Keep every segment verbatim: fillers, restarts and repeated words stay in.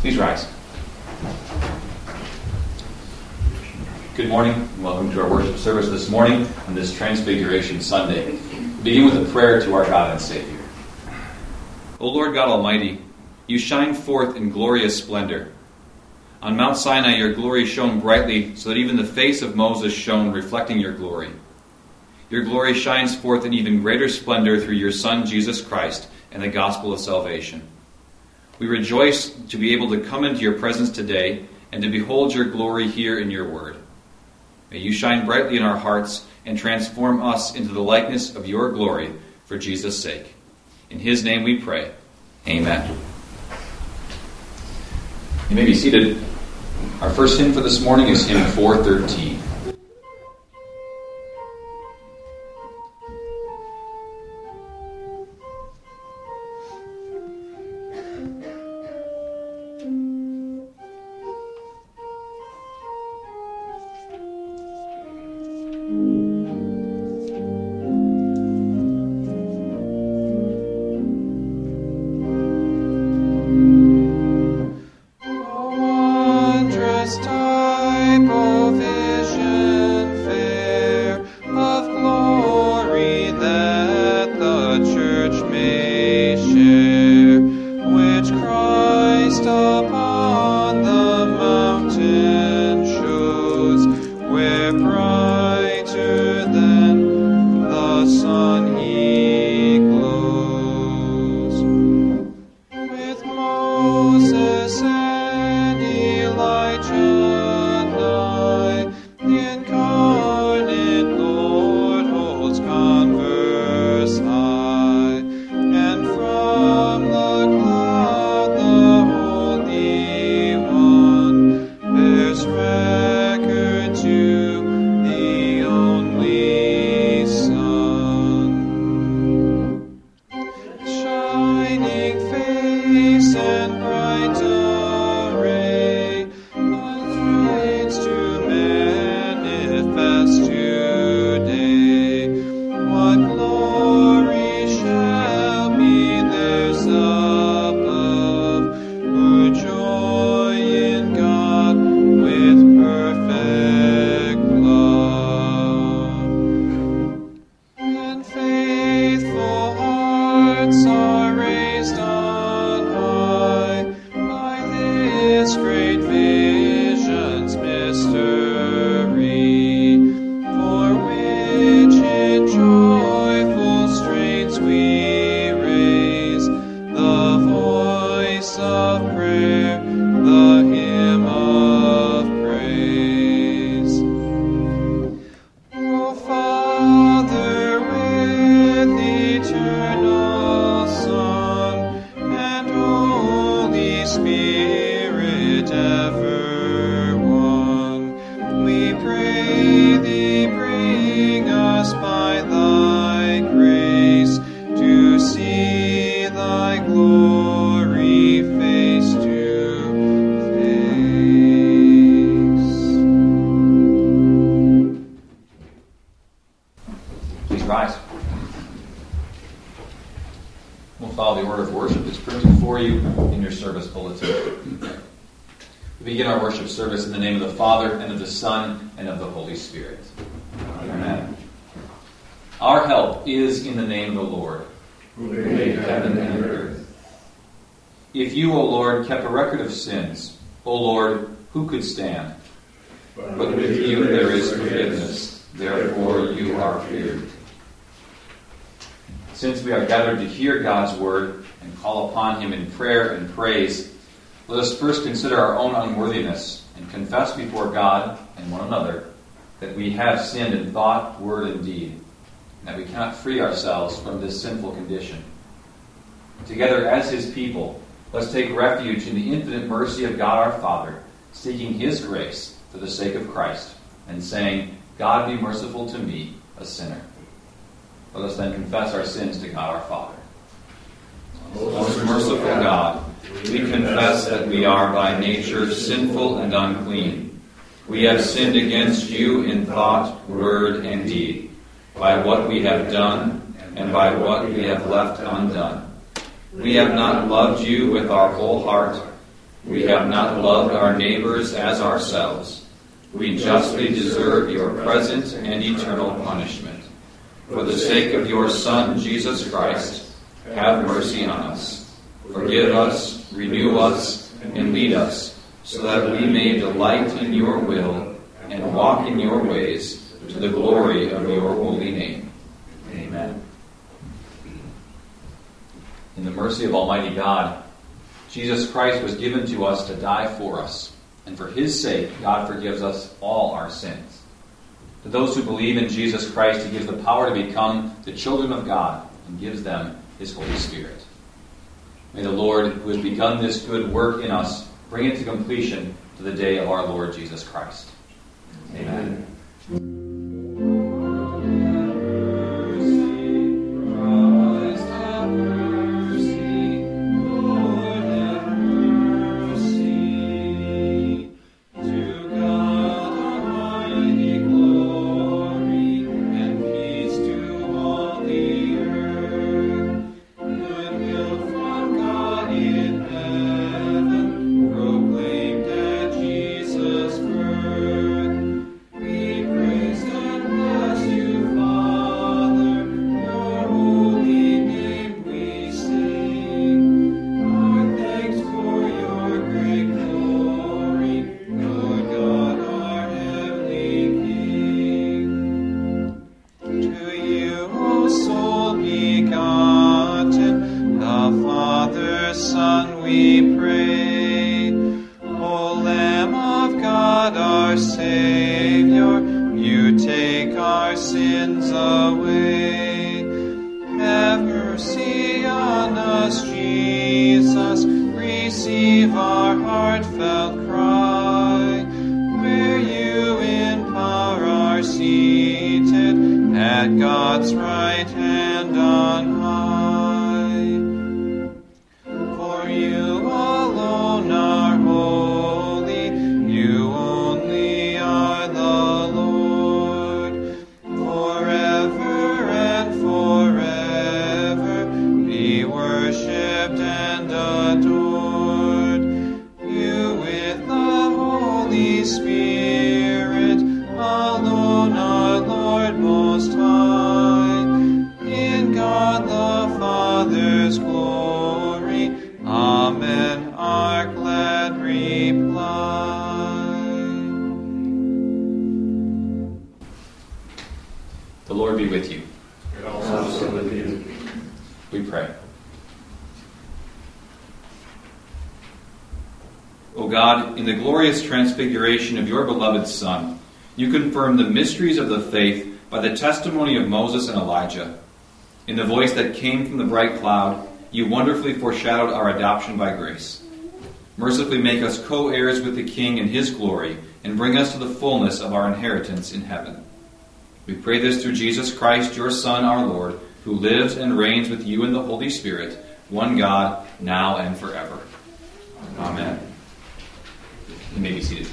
Please rise. Good morning, and welcome to our worship service this morning on this Transfiguration Sunday. We begin with a prayer to our God and Savior. O Lord God Almighty, you shine forth in glorious splendor. On Mount Sinai your glory shone brightly, so that even the face of Moses shone, reflecting your glory. Your glory shines forth in even greater splendor through your Son, Jesus Christ, and the gospel of salvation. We rejoice to be able to come into your presence today and to behold your glory here in your word. May you shine brightly in our hearts and transform us into the likeness of your glory for Jesus' sake. In his name we pray. Amen. You may be seated. Our first hymn for this morning is hymn four thirteen. Service in the name of the Father, and of the Son, and of the Holy Spirit. Amen. Our help is in the name of the Lord, who made heaven and earth. If you, O Lord, kept a record of sins, O Lord, who could stand? But with you there is forgiveness, therefore you are feared. Since we are gathered to hear God's word and call upon him in prayer and praise, let us first consider our own unworthiness and confess before God and one another that we have sinned in thought, word, and deed, and that we cannot free ourselves from this sinful condition. Together as his people, let's take refuge in the infinite mercy of God our Father, seeking his grace for the sake of Christ, and saying, God be merciful to me, a sinner. Let us then confess our sins to God our Father. Most merciful God, we confess that we are by nature sinful and unclean. We have sinned against you in thought, word, and deed, by what we have done and by what we have left undone. We have not loved you with our whole heart. We have not loved our neighbors as ourselves. We justly deserve your present and eternal punishment. For the sake of your Son, Jesus Christ, have mercy on us. Forgive us, renew us, and lead us, so that we may delight in your will and walk in your ways to the glory of your holy name. Amen. In the mercy of Almighty God, Jesus Christ was given to us to die for us, and for his sake, God forgives us all our sins. To those who believe in Jesus Christ, he gives the power to become the children of God and gives them his Holy Spirit. May the Lord, who has begun this good work in us, bring it to completion to the day of our Lord Jesus Christ. Amen. Amen. The Lord be with you. And also with you. We pray. O God, in the glorious transfiguration of your beloved Son, you confirmed the mysteries of the faith by the testimony of Moses and Elijah. In the voice that came from the bright cloud, you wonderfully foreshadowed our adoption by grace. Mercifully make us co-heirs with the King in his glory, and bring us to the fullness of our inheritance in heaven. We pray this through Jesus Christ, your Son, our Lord, who lives and reigns with you in the Holy Spirit, one God, now and forever. Amen. You may be seated.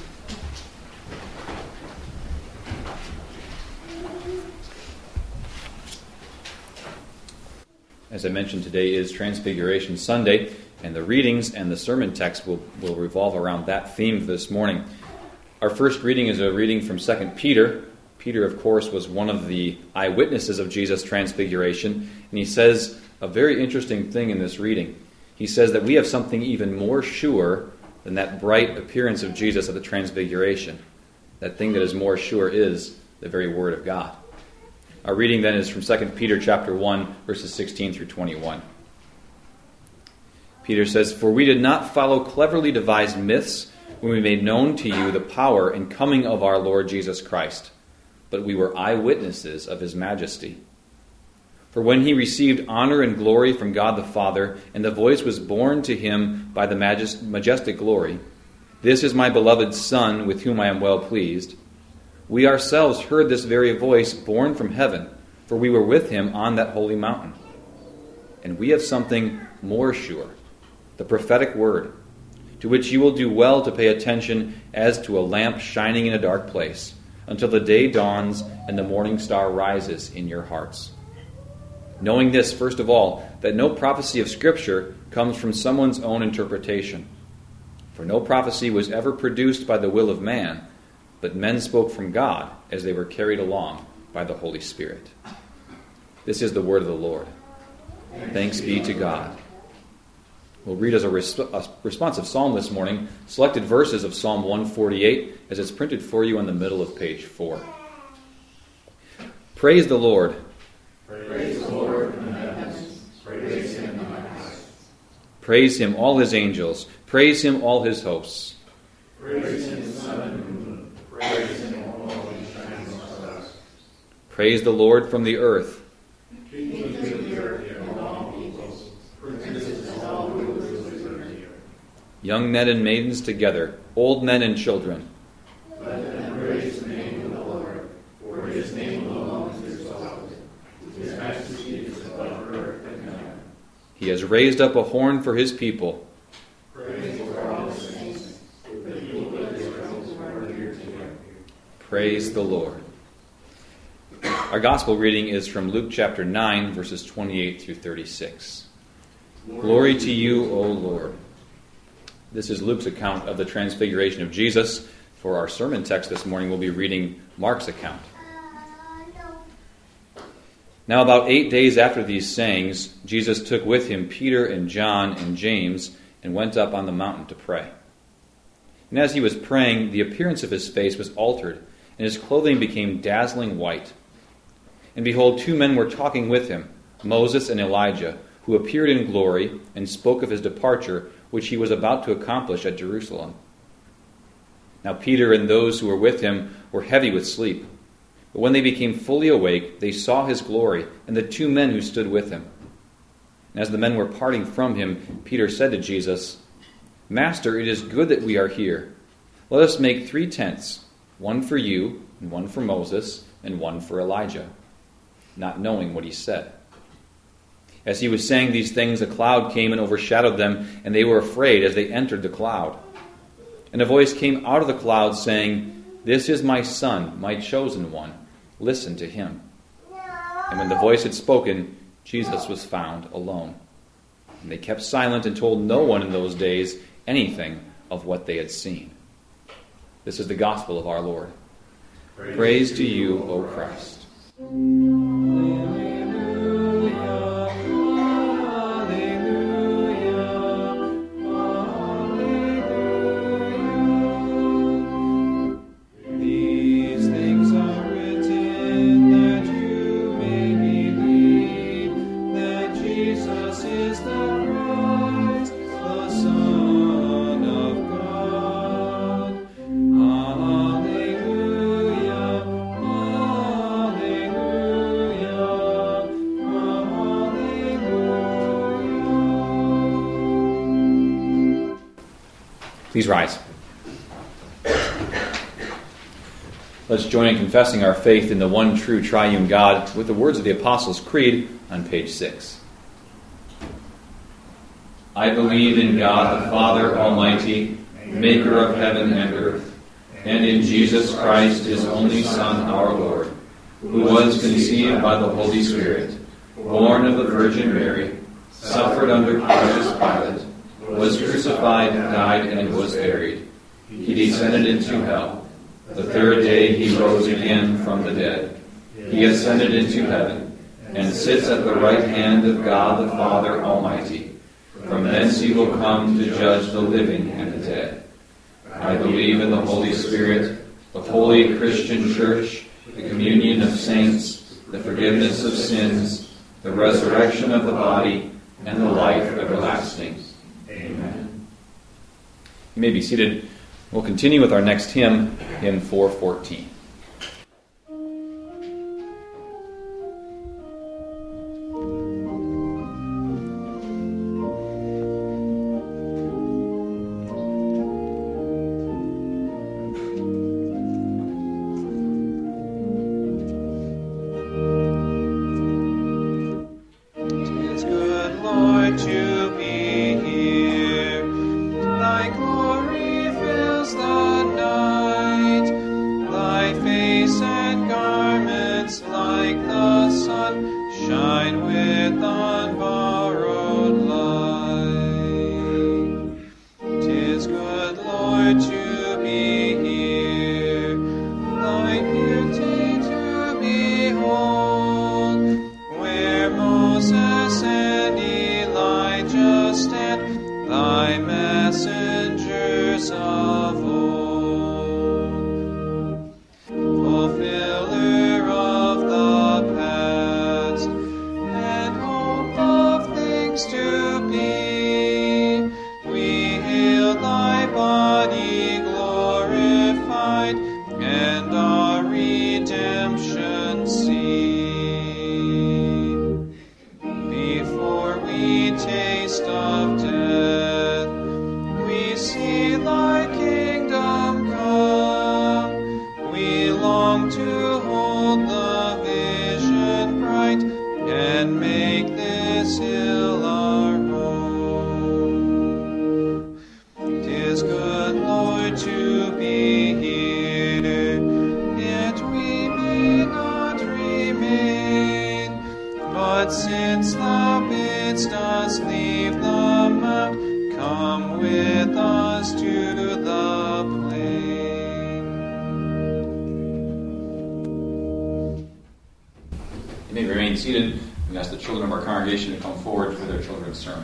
As I mentioned, today is Transfiguration Sunday, and the readings and the sermon text will, will revolve around that theme this morning. Our first reading is a reading from Second Peter. Peter, of course, was one of the eyewitnesses of Jesus' transfiguration, and he says a very interesting thing in this reading. He says that we have something even more sure than that bright appearance of Jesus at the transfiguration. That thing that is more sure is the very Word of God. Our reading then is from Second Peter chapter one, verses sixteen through twenty-one. Peter says, "For we did not follow cleverly devised myths when we made known to you the power and coming of our Lord Jesus Christ, but we were eyewitnesses of his majesty. For when he received honor and glory from God the Father, and the voice was borne to him by the majestic glory, 'This is my beloved Son, with whom I am well pleased,' we ourselves heard this very voice borne from heaven, for we were with him on that holy mountain. And we have something more sure, the prophetic word, to which you will do well to pay attention as to a lamp shining in a dark place, until the day dawns and the morning star rises in your hearts. Knowing this, first of all, that no prophecy of Scripture comes from someone's own interpretation. For no prophecy was ever produced by the will of man, but men spoke from God as they were carried along by the Holy Spirit. This is the word of the Lord. Thanks be to God. We'll read as a, resp- a responsive psalm this morning, selected verses of Psalm one forty-eight, as it's printed for you on the middle of page four. Praise the Lord. Praise the Lord in the heavens. Praise him in the highest. Praise him, all his angels. Praise him, all his hosts. Praise him, sun and moon. Praise him, all his shining stars. Praise the Lord from the earth. Kings of the earth and all peoples. Princes of all rulers of the earth. Young men and maidens together, old men and children. Let them praise the name of the Lord, for his name alone is exalted. His majesty is above earth and heaven. He has raised up a horn for his people. Praise for all his saints. The people of Israel who are here together. Praise the Lord. Our gospel reading is from Luke chapter nine, verses twenty-eight through thirty-six. Glory to you, O Lord. This is Luke's account of the transfiguration of Jesus. For our sermon text this morning, we'll be reading Mark's account. Now about eight days after these sayings, Jesus took with him Peter and John and James and went up on the mountain to pray. And as he was praying, the appearance of his face was altered, and his clothing became dazzling white. And behold, two men were talking with him, Moses and Elijah, who appeared in glory and spoke of his departure, which he was about to accomplish at Jerusalem. Now Peter and those who were with him were heavy with sleep. But when they became fully awake, they saw his glory and the two men who stood with him. And as the men were parting from him, Peter said to Jesus, Master, it is good that we are here. Let us make three tents, one for you, and one for Moses, and one for Elijah, not knowing what he said. As he was saying these things, a cloud came and overshadowed them, and they were afraid as they entered the cloud. And a voice came out of the cloud saying, This is my Son, my chosen one. Listen to him. And when the voice had spoken, Jesus was found alone. And they kept silent and told no one in those days anything of what they had seen. This is the gospel of our Lord. Praise, Praise to you, O Christ. Please rise. Let's join in confessing our faith in the one true triune God with the words of the Apostles' Creed on page six. I believe in God the Father Almighty, maker of heaven and earth, and in Jesus Christ, his only Son, our Lord, who was conceived by the Holy Spirit, born of the Virgin Mary, suffered under Pontius Pilate, was crucified, died, and was buried. He descended into hell. The third day he rose again from the dead. He ascended into heaven, and sits at the right hand of God the Father Almighty. From thence he will come to judge the living and the dead. I believe in the Holy Spirit, the holy Christian Church, the communion of saints, the forgiveness of sins, the resurrection of the body, and the life everlasting. Amen. You may be seated. We'll continue with our next hymn, hymn four fourteen. Thy glory fills the night, thy Lord, to be here, thy beauty to behold, where Moses and Elijah stand, thy messengers of old. Fulfiller of the past, and hope of things to be, we hail thy body glorified, and our redemption see. Before we taste of death, we see thy kingdom come. We long to hold the vision bright, and make this hill our home. 'Tis good, Lord, to be here, yet we may not remain. But since thou bidst us leave the mount, come with us to the plain. You may remain seated. We ask the children of our congregation to come forward for their children's sermon.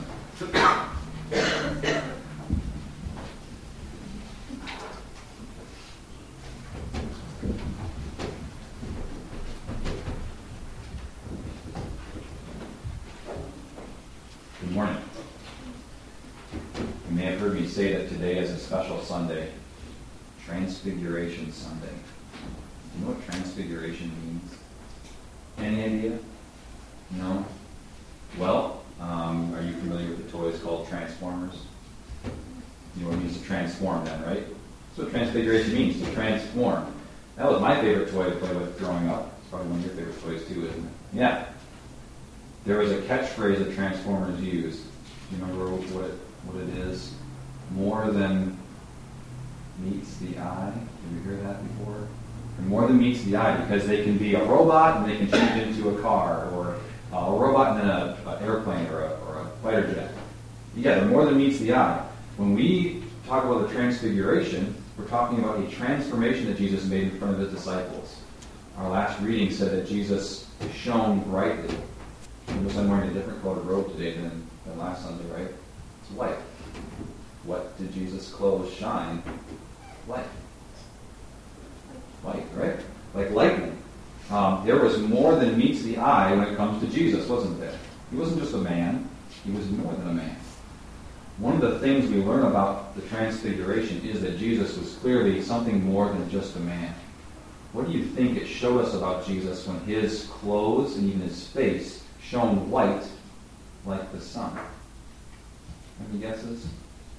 Good morning. You may have heard me say that today is a special Sunday, Transfiguration Sunday. Do you know what transfiguration means? Any idea? No? Well, um, are you familiar with the toys called Transformers? You know what it means to transform then, right? That's what transfiguration means, to transform. That was my favorite toy to play with growing up. It's probably one of your favorite toys too, isn't it? Yeah. There was a catchphrase that Transformers used. Do you remember what it, what it is? More than meets the eye. Did you hear that before? And more than meets the eye, because they can be a robot and they can change into a car, or uh, a robot and then an airplane or a, or a fighter jet. Yeah, they're more than meets the eye. When we talk about the transfiguration, we're talking about a transformation that Jesus made in front of his disciples. Our last reading said that Jesus shone brightly. Notice I'm wearing a different colored robe today than, than last Sunday, right? It's white. What did Jesus' clothes shine? Light. Light, right? Like lightning. Um, there was more than meets the eye when it comes to Jesus, wasn't there? He wasn't just a man. He was more than a man. One of the things we learn about the Transfiguration is that Jesus was clearly something more than just a man. What do you think it showed us about Jesus when his clothes and even his face shone white like the sun? Any guesses?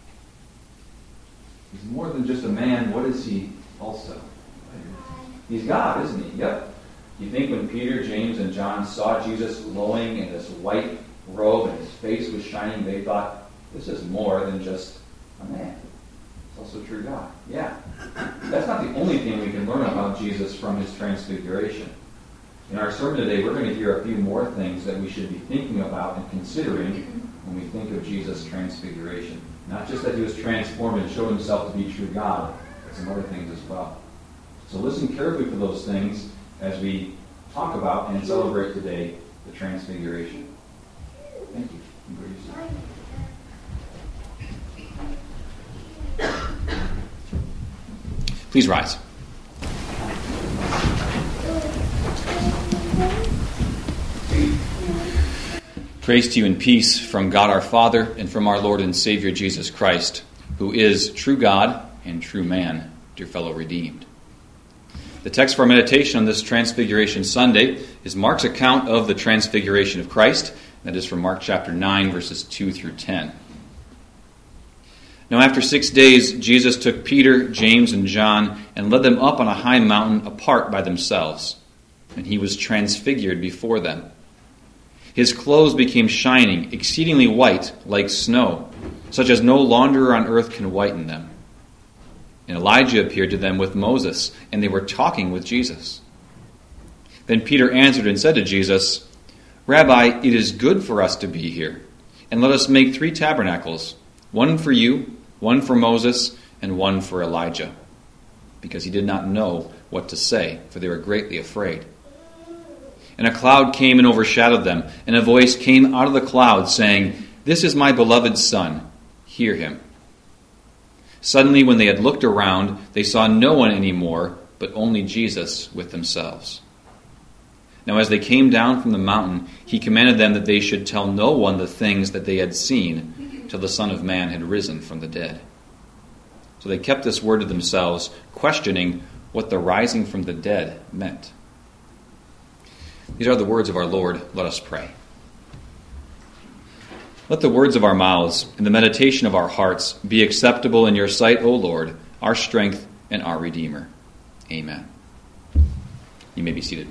He's more than just a man. What is he also? He's God, isn't he? Yep. You think when Peter, James, and John saw Jesus glowing in this white robe and his face was shining, they thought, this is more than just a man. It's also true God. Yeah. That's not the only thing we can learn about Jesus from his transfiguration. In our sermon today, we're going to hear a few more things that we should be thinking about and considering when we think of Jesus' transfiguration. Not just that he was transformed and showed himself to be true God, but some other things as well. So listen carefully for those things as we talk about and celebrate today the Transfiguration. Thank you. Please rise. Grace to you and peace from God our Father and from our Lord and Savior Jesus Christ, who is true God and true man, dear fellow redeemed. The text for our meditation on this Transfiguration Sunday is Mark's account of the Transfiguration of Christ. That is from Mark chapter nine, verses two through ten. Now after six days, Jesus took Peter, James, and John and led them up on a high mountain apart by themselves. And he was transfigured before them. His clothes became shining, exceedingly white, like snow, such as no launderer on earth can whiten them. And Elijah appeared to them with Moses, and they were talking with Jesus. Then Peter answered and said to Jesus, Rabbi, it is good for us to be here, and let us make three tabernacles, one for you, one for Moses, and one for Elijah, because he did not know what to say, for they were greatly afraid. And a cloud came and overshadowed them, and a voice came out of the cloud, saying, "This is my beloved Son, hear him." Suddenly, when they had looked around, they saw no one anymore, but only Jesus with themselves. Now as they came down from the mountain, he commanded them that they should tell no one the things that they had seen, till the Son of Man had risen from the dead. So they kept this word to themselves, questioning what the rising from the dead meant. These are the words of our Lord. Let us pray. Let the words of our mouths and the meditation of our hearts be acceptable in your sight, O Lord, our strength and our Redeemer. Amen. You may be seated.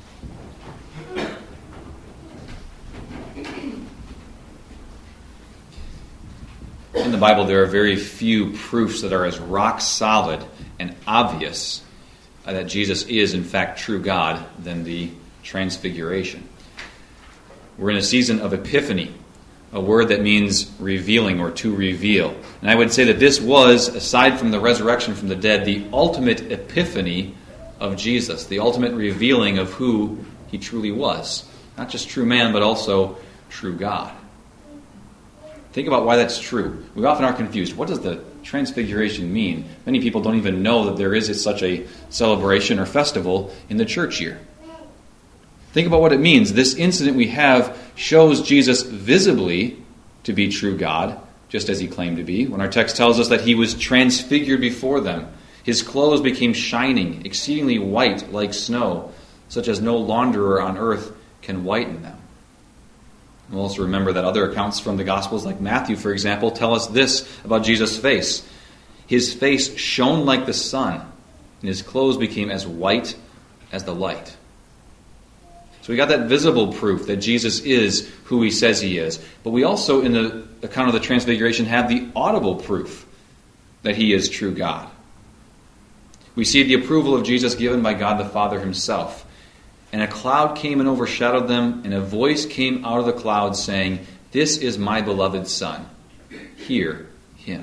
In the Bible, there are very few proofs that are as rock solid and obvious that Jesus is, in fact, true God than the Transfiguration. We're in a season of Epiphany, a word that means revealing or to reveal. And I would say that this was, aside from the resurrection from the dead, the ultimate epiphany of Jesus, the ultimate revealing of who he truly was. Not just true man, but also true God. Think about why that's true. We often are confused. What does the Transfiguration mean? Many people don't even know that there is such a celebration or festival in the church year. Think about what it means. This incident we have shows Jesus visibly to be true God, just as he claimed to be, when our text tells us that he was transfigured before them. His clothes became shining, exceedingly white like snow, such as no launderer on earth can whiten them. We'll also remember that other accounts from the Gospels, like Matthew, for example, tell us this about Jesus' face. His face shone like the sun, and his clothes became as white as the light. So we got that visible proof that Jesus is who he says he is. But we also, in the account of the Transfiguration, have the audible proof that he is true God. We see the approval of Jesus given by God the Father himself. And a cloud came and overshadowed them, and a voice came out of the cloud saying, "This is my beloved Son. Hear him."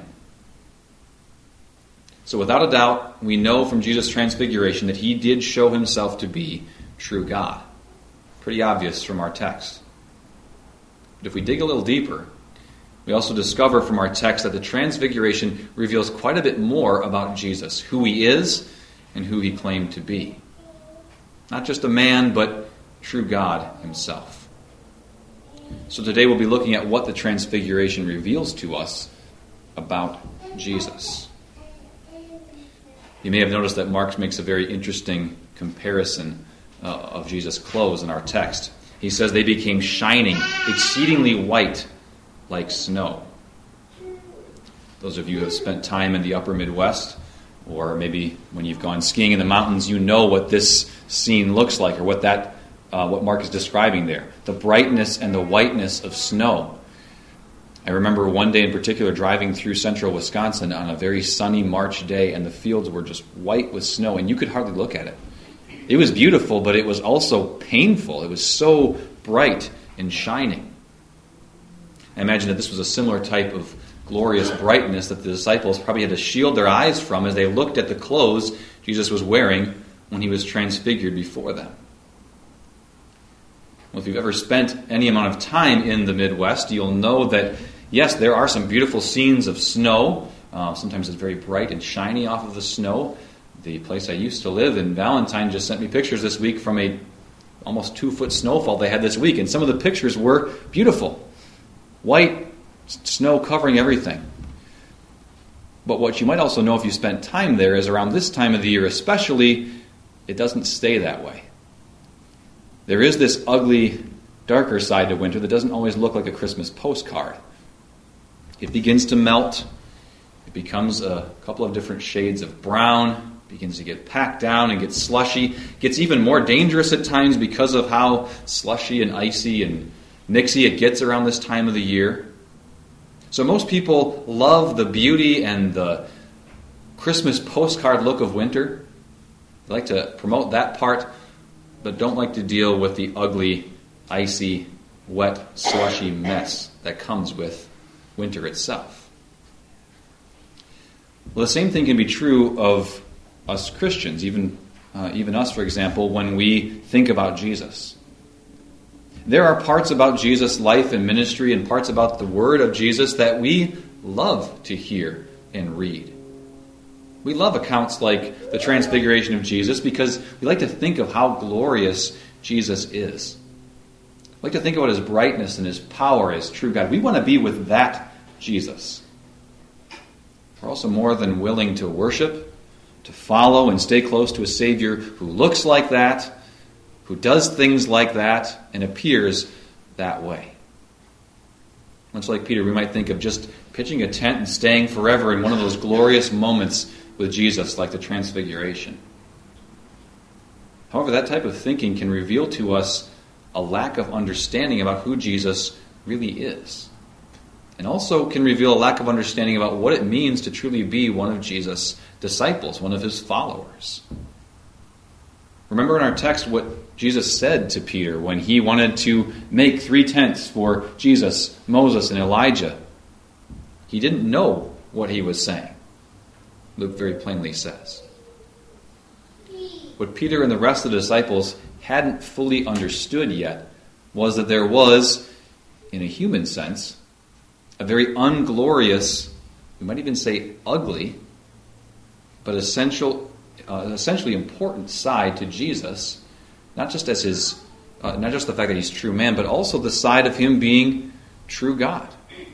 So without a doubt, we know from Jesus' transfiguration that he did show himself to be true God. Pretty obvious from our text. But if we dig a little deeper, we also discover from our text that the Transfiguration reveals quite a bit more about Jesus, who he is and who he claimed to be. Not just a man, but true God himself. So today we'll be looking at what the Transfiguration reveals to us about Jesus. You may have noticed that Mark makes a very interesting comparison uh, of Jesus' clothes in our text. He says they became shining, exceedingly white like snow. Those of you who have spent time in the upper Midwest, or maybe when you've gone skiing in the mountains, you know what this scene looks like, or what that uh, what Mark is describing there. The brightness and the whiteness of snow. I remember one day in particular driving through central Wisconsin on a very sunny March day, and the fields were just white with snow, and you could hardly look at it. It was beautiful, but it was also painful. It was so bright and shining. I imagine that this was a similar type of glorious brightness that the disciples probably had to shield their eyes from as they looked at the clothes Jesus was wearing when he was transfigured before them. Well, if you've ever spent any amount of time in the Midwest, you'll know that, yes, there are some beautiful scenes of snow. Uh, sometimes it's very bright and shiny off of the snow. The place I used to live in, Valentine, just sent me pictures this week from a almost two-foot snowfall they had this week, and some of the pictures were beautiful. White snow covering everything. But what you might also know if you spent time there is around this time of the year especially, it doesn't stay that way. There is this ugly, darker side to winter that doesn't always look like a Christmas postcard. It begins to melt. It becomes a couple of different shades of brown, begins to get packed down and get slushy. Gets even more dangerous at times because of how slushy and icy and nixy it gets around this time of the year. So most people love the beauty and the Christmas postcard look of winter. They like to promote that part, but don't like to deal with the ugly, icy, wet, slushy mess that comes with winter itself. Well, the same thing can be true of us Christians, even, uh, even us, for example, when we think about Jesus. There are parts about Jesus' life and ministry and parts about the word of Jesus that we love to hear and read. We love accounts like the transfiguration of Jesus because we like to think of how glorious Jesus is. We like to think about his brightness and his power as true God. We want to be with that Jesus. We're also more than willing to worship, to follow and stay close to a Savior who looks like that, who does things like that, and appears that way. Much like Peter, we might think of just pitching a tent and staying forever in one of those glorious moments with Jesus, like the Transfiguration. However, that type of thinking can reveal to us a lack of understanding about who Jesus really is. And also can reveal a lack of understanding about what it means to truly be one of Jesus' disciples, one of his followers. Remember in our text what Jesus said to Peter when he wanted to make three tents for Jesus, Moses, and Elijah. He didn't know what he was saying. Luke very plainly says. What Peter and the rest of the disciples hadn't fully understood yet was that there was, in a human sense, a very unglorious, we might even say ugly, but essential, uh, essentially important side to Jesus, not just as his, uh, not just the fact that he's true man, but also the side of him being true God.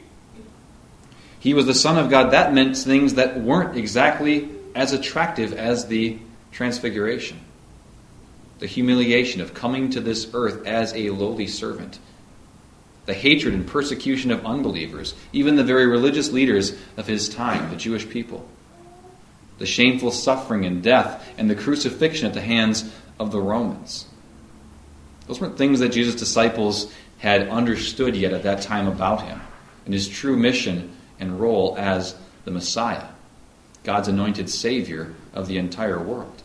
He was the Son of God. That meant things that weren't exactly as attractive as the Transfiguration. The humiliation of coming to this earth as a lowly servant. The hatred and persecution of unbelievers, even the very religious leaders of his time, the Jewish people. The shameful suffering and death and the crucifixion at the hands of the Romans. Those weren't things that Jesus' disciples had understood yet at that time about him and his true mission and role as the Messiah, God's anointed Savior of the entire world.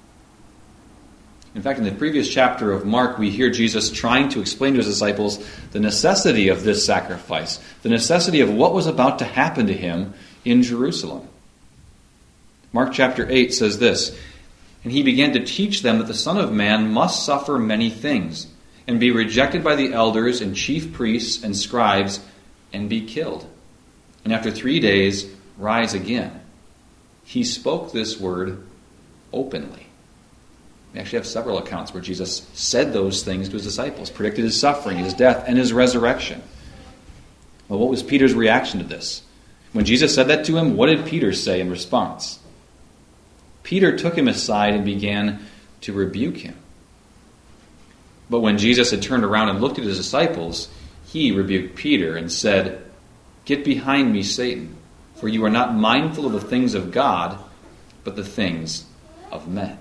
In fact, in the previous chapter of Mark, we hear Jesus trying to explain to his disciples the necessity of this sacrifice, the necessity of what was about to happen to him in Jerusalem. Mark chapter eight says this, "And he began to teach them that the Son of Man must suffer many things, and be rejected by the elders and chief priests and scribes, and be killed, and after three days rise again." He spoke this word openly. We actually have several accounts where Jesus said those things to his disciples, predicted his suffering, his death, and his resurrection. Well, what was Peter's reaction to this? When Jesus said that to him, what did Peter say in response? Peter took him aside and began to rebuke him. But when Jesus had turned around and looked at his disciples, he rebuked Peter and said, "Get behind me, Satan, for you are not mindful of the things of God, but the things of men."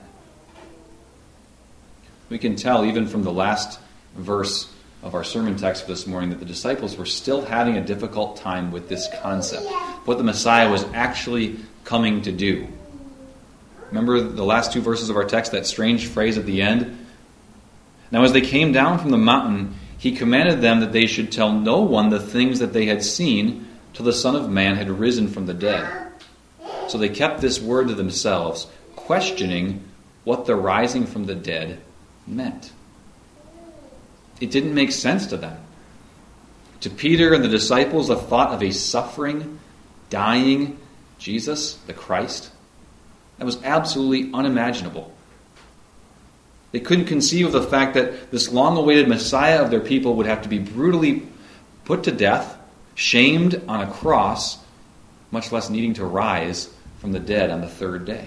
We can tell even from the last verse of our sermon text for this morning that the disciples were still having a difficult time with this concept, what the Messiah was actually coming to do. Remember the last two verses of our text, that strange phrase at the end? "Now as they came down from the mountain, he commanded them that they should tell no one the things that they had seen till the Son of Man had risen from the dead. So they kept this word to themselves, questioning what the rising from the dead meant." It didn't make sense to them. To Peter and the disciples, the thought of a suffering, dying Jesus, the Christ, that was absolutely unimaginable. They couldn't conceive of the fact that this long-awaited Messiah of their people would have to be brutally put to death, shamed on a cross, much less needing to rise from the dead on the third day.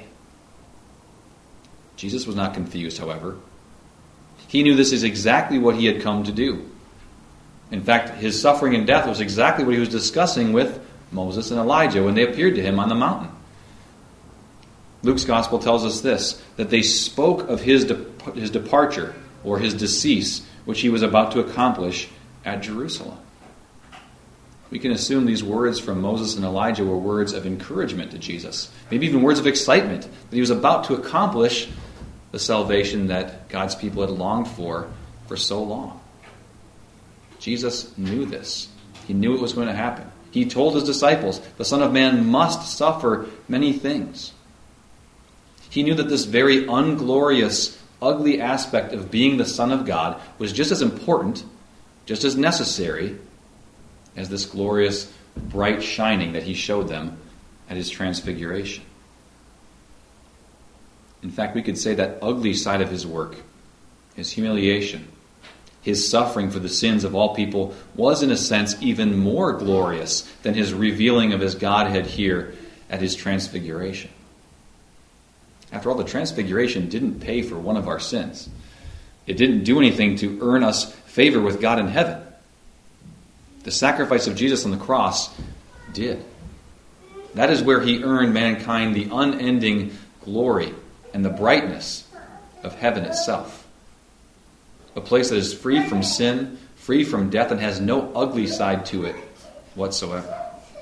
Jesus was not confused, however. He knew this is exactly what he had come to do. In fact, his suffering and death was exactly what he was discussing with Moses and Elijah when they appeared to him on the mountain. Luke's gospel tells us this, that they spoke of his, de- his departure or his decease, which he was about to accomplish at Jerusalem. We can assume these words from Moses and Elijah were words of encouragement to Jesus, maybe even words of excitement that he was about to accomplish the salvation that God's people had longed for for so long. Jesus knew this. He knew it was going to happen. He told his disciples, the Son of Man must suffer many things. He knew that this very unglorious, ugly aspect of being the Son of God was just as important, just as necessary, as this glorious, bright shining that he showed them at his transfiguration. In fact, we could say that ugly side of his work, his humiliation, his suffering for the sins of all people, was in a sense even more glorious than his revealing of his Godhead here at his transfiguration. After all, the transfiguration didn't pay for one of our sins. It didn't do anything to earn us favor with God in heaven. The sacrifice of Jesus on the cross did. That is where he earned mankind the unending glory and the brightness of heaven itself. A place that is free from sin, free from death, and has no ugly side to it whatsoever.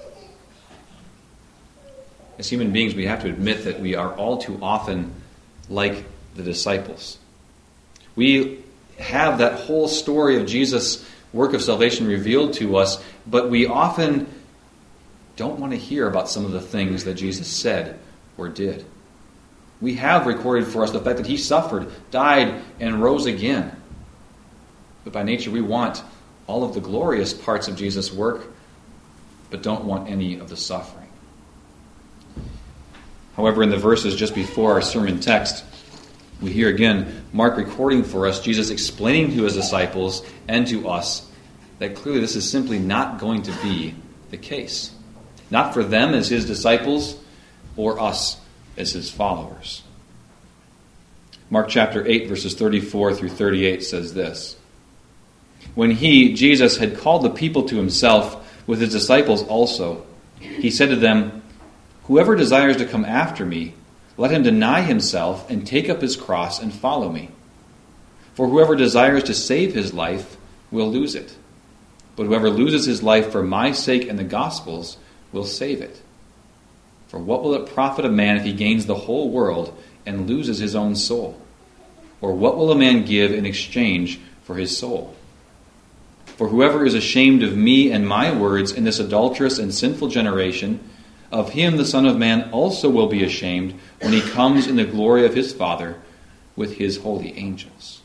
As human beings, we have to admit that we are all too often like the disciples. We have that whole story of Jesus' work of salvation revealed to us, but we often don't want to hear about some of the things that Jesus said or did. We have recorded for us the fact that he suffered, died, and rose again. But by nature, we want all of the glorious parts of Jesus' work, but don't want any of the suffering. However, in the verses just before our sermon text, we hear again Mark recording for us Jesus explaining to his disciples and to us that clearly this is simply not going to be the case. Not for them as his disciples or us as his followers. Mark chapter eight, verses thirty-four through thirty-eight says this. When he, Jesus, had called the people to himself with his disciples also, he said to them, "Whoever desires to come after me, let him deny himself and take up his cross and follow me. For whoever desires to save his life will lose it. But whoever loses his life for my sake and the gospel's will save it. For what will it profit a man if he gains the whole world and loses his own soul? Or what will a man give in exchange for his soul? For whoever is ashamed of me and my words in this adulterous and sinful generation, of him the Son of Man also will be ashamed when he comes in the glory of his Father with his holy angels."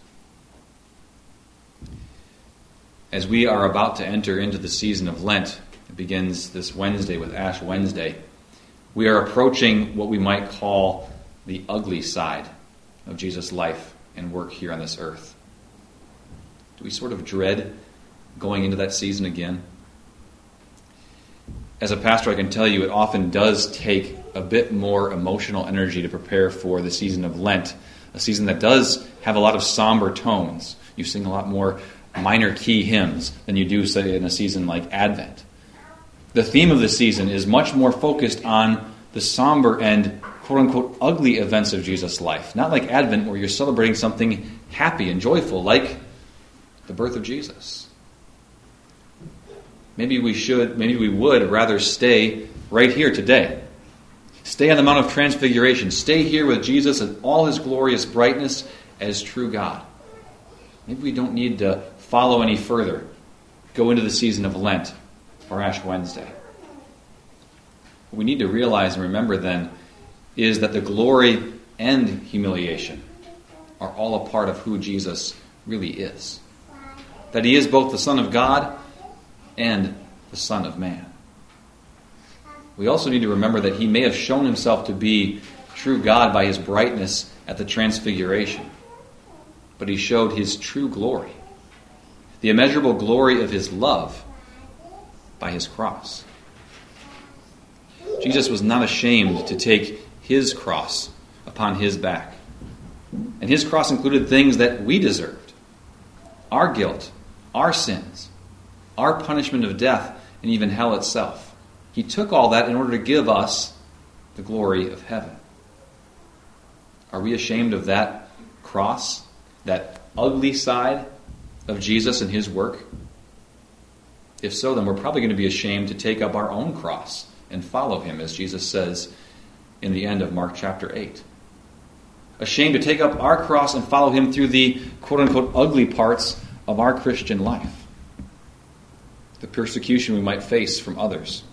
As we are about to enter into the season of Lent, it begins this Wednesday with Ash Wednesday, we are approaching what we might call the ugly side of Jesus' life and work here on this earth. Do we sort of dread going into that season again? As a pastor, I can tell you it often does take a bit more emotional energy to prepare for the season of Lent, a season that does have a lot of somber tones. You sing a lot more minor key hymns than you do, say, in a season like Advent. The theme of the season is much more focused on the somber and quote-unquote ugly events of Jesus' life, not like Advent where you're celebrating something happy and joyful like the birth of Jesus. Maybe we should, maybe we would rather stay right here today. Stay on the Mount of Transfiguration. Stay here with Jesus in all his glorious brightness as true God. Maybe we don't need to follow any further. Go into the season of Lent or Ash Wednesday. What we need to realize and remember then is that the glory and humiliation are all a part of who Jesus really is. That he is both the Son of God and the Son of Man. We also need to remember that he may have shown himself to be true God by his brightness at the Transfiguration, but he showed his true glory, the immeasurable glory of his love, by his cross. Jesus was not ashamed to take his cross upon his back. And his cross included things that we deserved. Our guilt, our sins, our punishment of death, and even hell itself. He took all that in order to give us the glory of heaven. Are we ashamed of that cross, that ugly side of Jesus and his work? If so, then we're probably going to be ashamed to take up our own cross and follow him, as Jesus says in the end of Mark chapter eight. Ashamed to take up our cross and follow him through the quote-unquote ugly parts of our Christian life. The persecution we might face from others.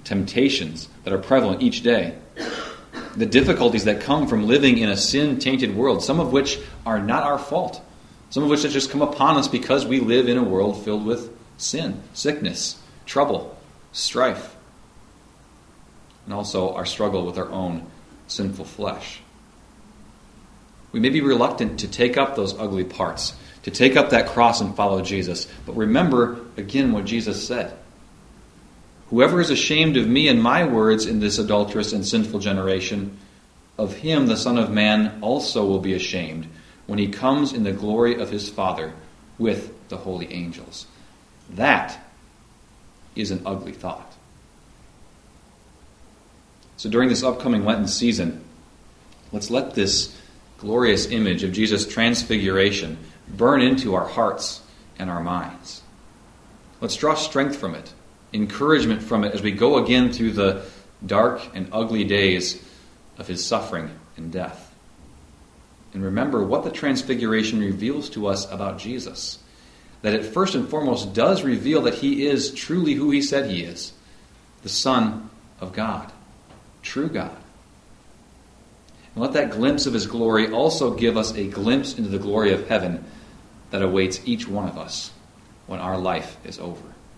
temptations that are prevalent each day, the difficulties that come from living in a sin-tainted world, some of which are not our fault, some of which have just come upon us because we live in a world filled with sin, sickness, trouble, strife, and also our struggle with our own sinful flesh. We may be reluctant to take up those ugly parts, to take up that cross and follow Jesus, but remember again what Jesus said. Whoever is ashamed of me and my words in this adulterous and sinful generation, of him the Son of Man also will be ashamed when he comes in the glory of his Father with the holy angels. That is an ugly thought. So during this upcoming Lenten season, let's let this glorious image of Jesus' transfiguration burn into our hearts and our minds. Let's draw strength from it, encouragement from it as we go again through the dark and ugly days of his suffering and death. And remember what the transfiguration reveals to us about Jesus. That it first and foremost does reveal that he is truly who he said he is, the Son of God, true God. And let that glimpse of his glory also give us a glimpse into the glory of heaven that awaits each one of us when our life is over.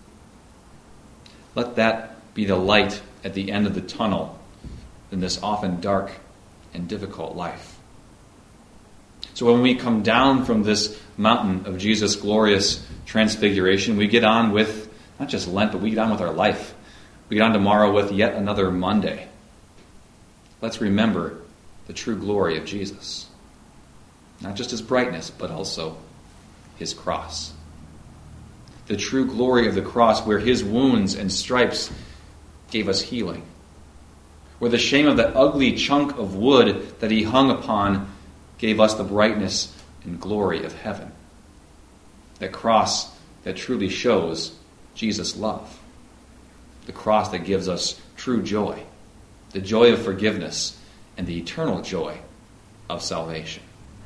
Let that be the light at the end of the tunnel in this often dark and difficult life. So when we come down from this mountain of Jesus' glorious transfiguration, we get on with not just Lent, but we get on with our life. We get on tomorrow with yet another Monday. Let's remember the true glory of Jesus. Not just his brightness, but also his cross. The true glory of the cross where his wounds and stripes gave us healing. Where the shame of that ugly chunk of wood that he hung upon gave us the brightness and glory of heaven. That cross that truly shows Jesus' love. The cross that gives us true joy. The joy of forgiveness and the eternal joy of salvation.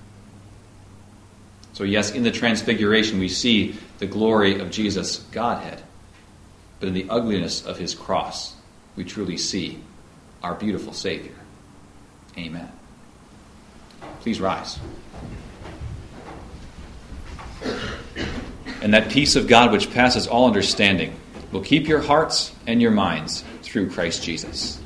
So yes, in the transfiguration we see the glory of Jesus' Godhead. But in the ugliness of his cross, we truly see our beautiful Savior. Amen. Please rise. And that peace of God which passes all understanding will keep your hearts and your minds through Christ Jesus.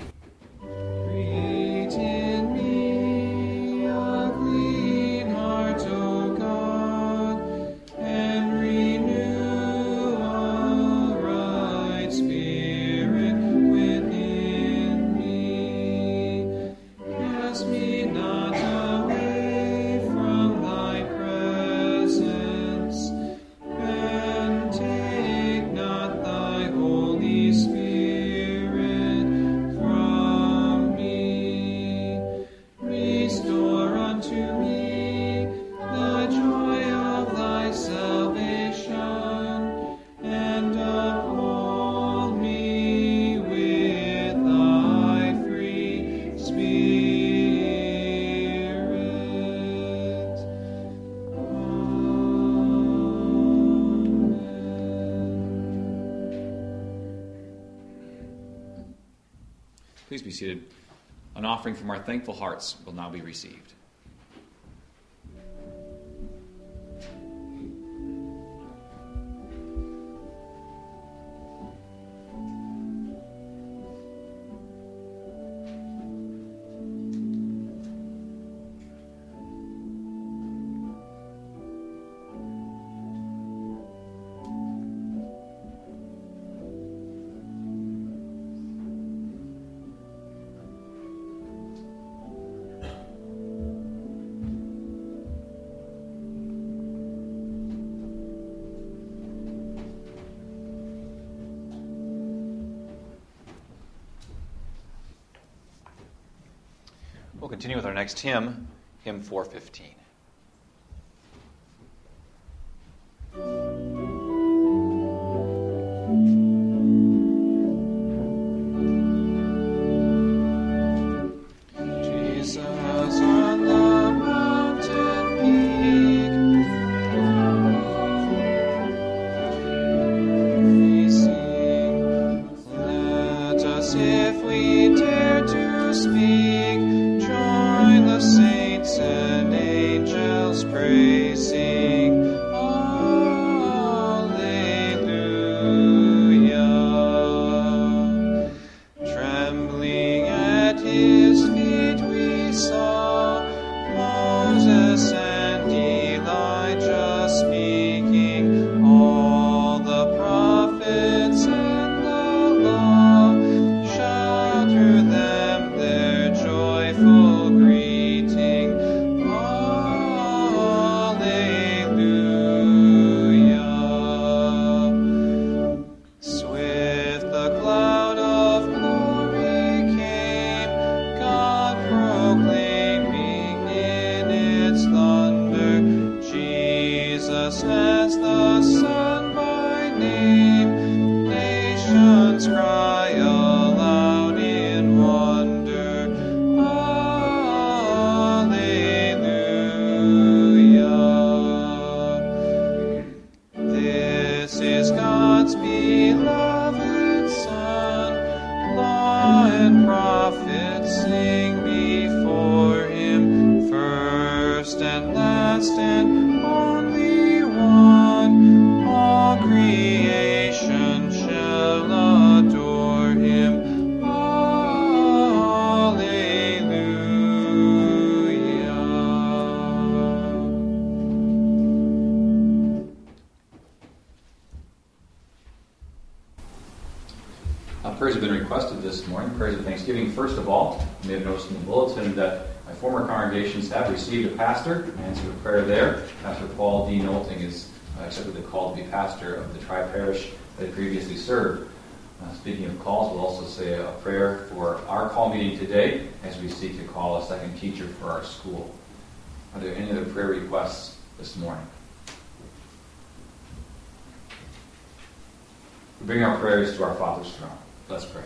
Please be seated. An offering from our thankful hearts will now be received. We'll continue with our next hymn, hymn four fifteen. Let his feet we saw Moses and Elijah speaking, all the prophets and the law. Shout through them their joyful greeting. Alleluia. Swift the cloud of glory came, God proclaiming in its thunder, Jesus as the Son by name. Nations cry aloud in wonder, Alleluia. This is God's beloved Son, law and prophets sing before him, first and last and only one. All creation shall adore him. Alleluia. Uh, prayers have been requested this morning. Prayers of thanksgiving. First of all, you may have noticed in the bulletin that my former congregations have received a pastor. I answered a prayer there. Pastor Paul D. Nolting has uh, accepted the call to be pastor of the tri-parish that he previously served. Uh, speaking of calls, we'll also say a prayer for our call meeting today as we seek to call a second teacher for our school. Are there any other prayer requests this morning? We bring our prayers to our Father's throne. Let's pray.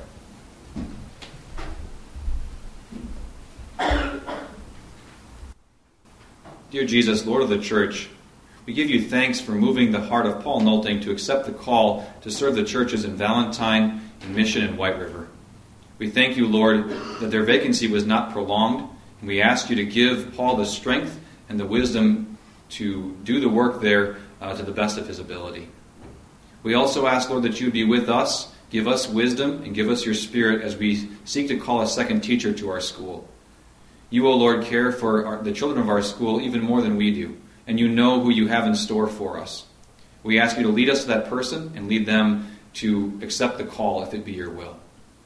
Dear Jesus, Lord of the Church, we give you thanks for moving the heart of Paul Nolting to accept the call to serve the churches in Valentine and Mission and White River. We thank you, Lord, that their vacancy was not prolonged, and we ask you to give Paul the strength and the wisdom to do the work there uh, to the best of his ability. We also ask, Lord, that you would be with us, give us wisdom, and give us your Spirit as we seek to call a second teacher to our school. You, O Lord, care for our, the children of our school even more than we do, and you know who you have in store for us. We ask you to lead us to that person and lead them to accept the call if it be your will.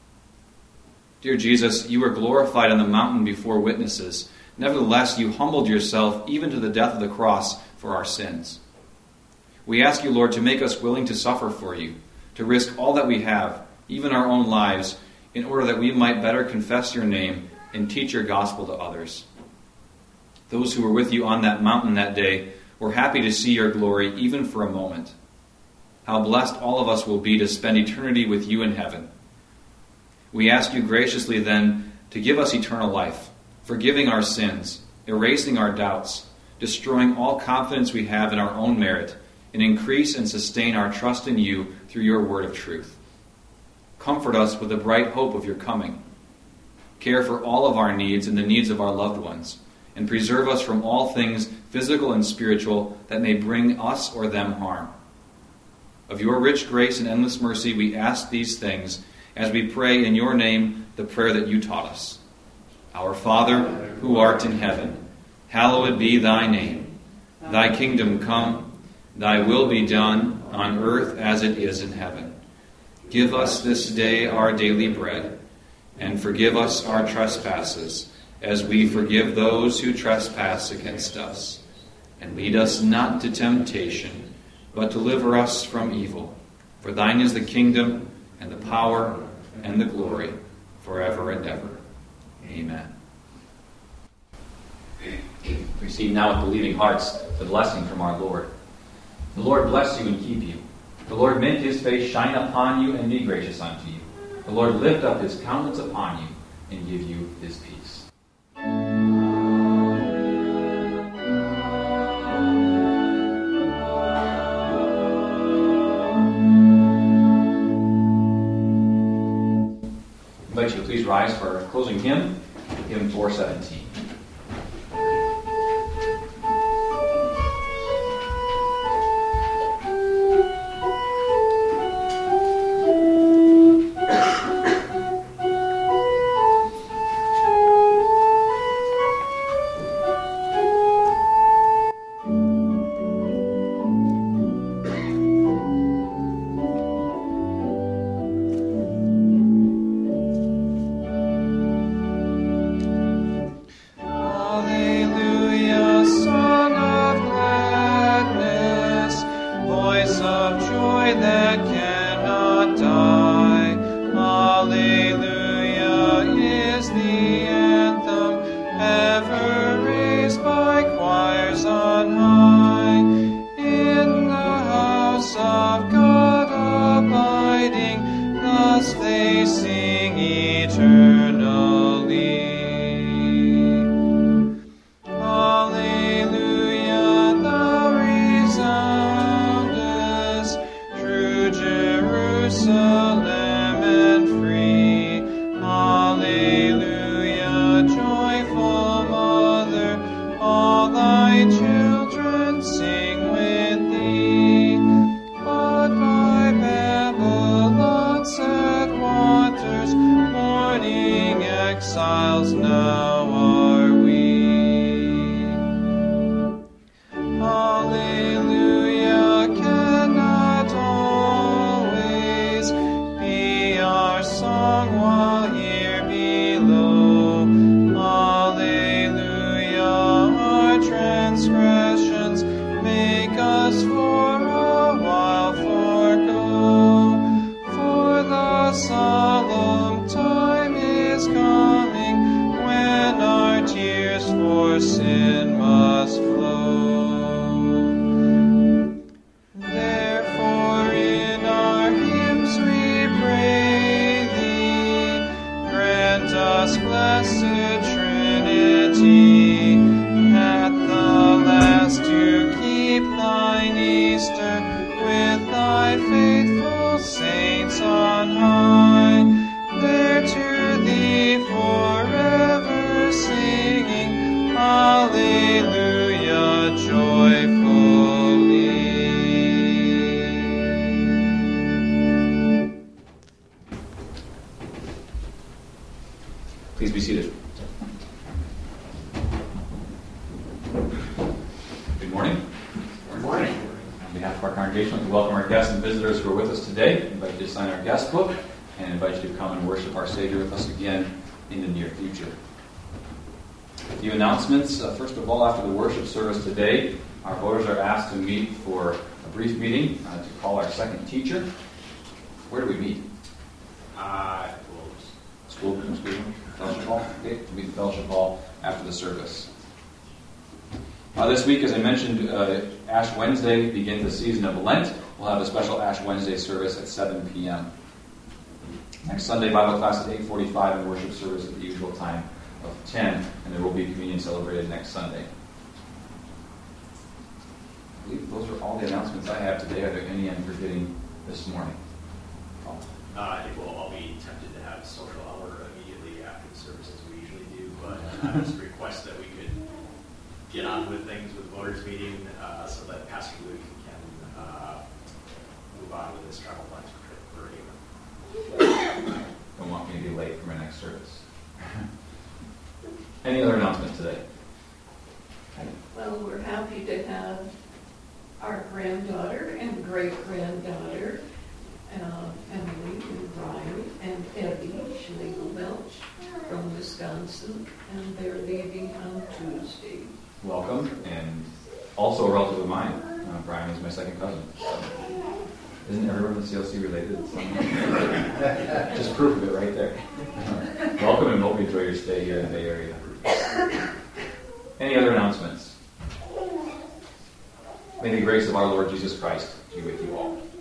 Dear Jesus, you were glorified on the mountain before witnesses. Nevertheless, you humbled yourself even to the death of the cross for our sins. We ask you, Lord, to make us willing to suffer for you, to risk all that we have, even our own lives, in order that we might better confess your name and teach your gospel to others. Those who were with you on that mountain that day were happy to see your glory even for a moment. How blessed all of us will be to spend eternity with you in heaven. We ask you graciously then to give us eternal life, forgiving our sins, erasing our doubts, destroying all confidence we have in our own merit, and increase and sustain our trust in you through your word of truth. Comfort us with the bright hope of your coming. Care for all of our needs and the needs of our loved ones, and preserve us from all things physical and spiritual that may bring us or them harm. Of your rich grace and endless mercy, we ask these things as we pray in your name the prayer that you taught us. Our Father, who art in heaven, hallowed be thy name. Thy kingdom come, thy will be done on earth as it is in heaven. Give us this day our daily bread, and forgive us our trespasses, as we forgive those who trespass against us. And lead us not to temptation, but deliver us from evil. For thine is the kingdom, and the power, and the glory, forever and ever. Amen. Receive now with believing hearts the blessing from our Lord. The Lord bless you and keep you. The Lord make his face shine upon you and be gracious unto you. The Lord lift up his countenance upon you and give you his peace. I invite you to please rise for our closing hymn, hymn four seventeen. us they sing eternally. Alleluia, thou resoundest through Jerusalem and free. Alleluia, joyful mother, all thy children sing with thee. But by Babylon's sad waters, mourning exiles now are we. Alleluia cannot always be our song while here below. Alleluia, our transgressions make us for a while forego. For the solemn time is coming when our tears for sin must flow. Therefore in our hymns we pray thee, grant us blessed Trinity, at the last to keep thine Easter with thy faithful saints on high, there to thee forever singing, Alleluia, joyfully. Please be seated. Good morning. Good morning. On behalf of our congregation, I'd like to welcome our guests and visitors who are with us today. I invite you to sign our guest book and invite you to come and worship our Savior with us again in the near future. A few announcements. Uh, first of all, after the worship service today, our voters are asked to meet for a brief meeting uh, to call our second teacher. Where do we meet? Uh, School, school, fellowship hall. Okay, to meet in fellowship hall after the service. Uh, this week, as I mentioned, uh, Ash Wednesday begins the season of Lent. We'll have a special Ash Wednesday service at seven p.m. Next Sunday, Bible class at eight forty-five and worship service at the usual time of ten, and there will be communion celebrated next Sunday. I believe those are all the announcements I have today. Are there any I'm forgetting this morning? Oh. Uh, I think we'll all be tempted to have social hour immediately after the service as we usually do, but I just request that we could get on with things with voters meeting uh, so that Pastor Luke can uh, move on with his travel plans for Haven. Don't want me to be late for my next service. Any other announcements today? Well, we're happy to have our granddaughter and great-granddaughter, uh, Emily and Brian and Eddie Schlegel Welch from Wisconsin, and they're leaving on Tuesday. Welcome, and also a relative of mine. Uh, Brian is my second cousin. So. Isn't everyone in the C L C related? Just proof of it right there. Welcome, and hope you enjoy your stay here in the Bay Area. Any other announcements? May the grace of our Lord Jesus Christ be with you all.